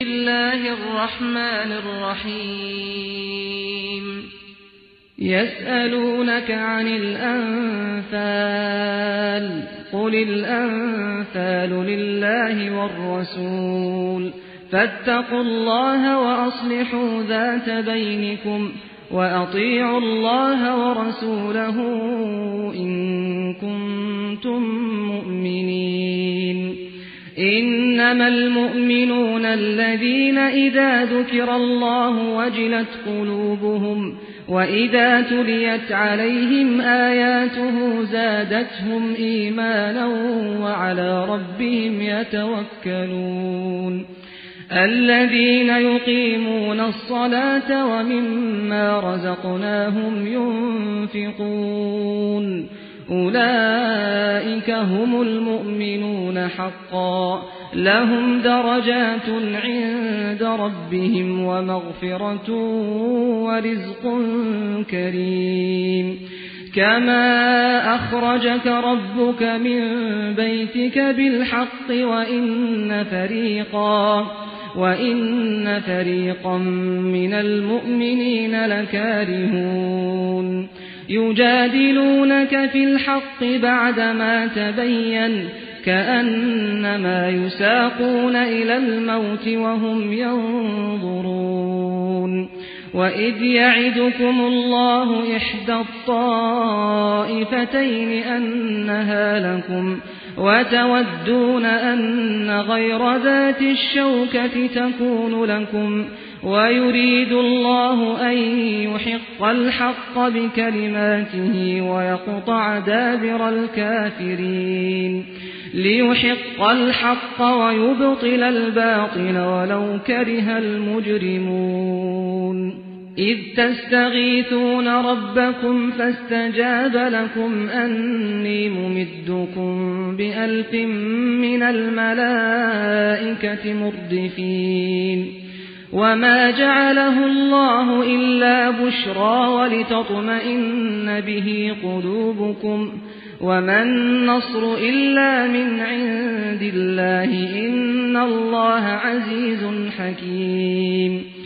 الله الرحمن الرحيم يسألونك عن الأنفال قل الأنفال لله والرسول فاتقوا الله وأصلحوا ذات بينكم وأطيعوا الله ورسوله إن كنتم مؤمنين إنما المؤمنون الذين إذا ذكر الله وجلت قلوبهم وإذا تليت عليهم آياته زادتهم إيمانا وعلى ربهم يتوكلون الذين يقيمون الصلاة ومما رزقناهم ينفقون أولئك هم المؤمنون حقا لهم درجات عند ربهم ومغفرة ورزق كريم كما أخرجك ربك من بيتك بالحق وإن فريقا من المؤمنين لكارهون يجادلونك في الحق بعدما تبين كأنما يساقون إلى الموت وهم ينظرون وإذ يعدكم الله إحدى الطائفتين أنها لكم وتودون أن غير ذات الشوكة تكون لكم ويريد الله أن يحق الحق بكلماته ويقطع دابر الكافرين ليحق الحق ويبطل الباطل ولو كره المجرمون إذ تستغيثون ربكم فاستجاب لكم أني ممدكم ب1000 من الملائكة مردفين وما جعله الله إلا بشرى ولتطمئن به قلوبكم وما النصر إلا من عند الله إن الله عزيز حكيم